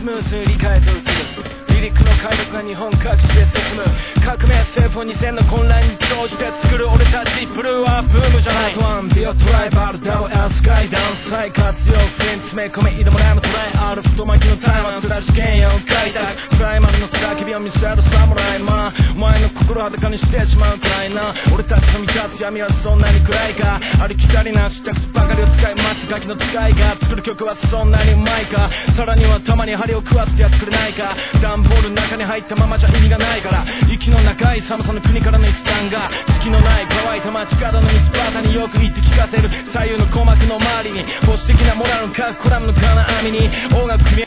スムーズに理解と映るリリックの解読が日本各地で進む革命政府2000の混乱に乗じて作る俺たちブルーはブームじゃないワンビオトライバルダウエルスカイダウン再活用フィン詰め込め挑むライムトライアルフ太巻きのタイマーつらし原野を開拓プライマルの叫びを見せる侍マンお前の心裸にしてしまうくらいな俺たちの見立つ闇はそんなに暗いかありきたりな知ったばかりを使いますガキの使いが作る曲はそんなにうまいかさらにはたまに針を食わせてやってくれないか段ボールの中に入ったままじゃ意味がないから息の長い寒さの国からの一段が隙のない乾いた街角の道端によく言って聞かせる左右の鼓膜の周りに保守的なモラルの書くコラムの金網に音楽組み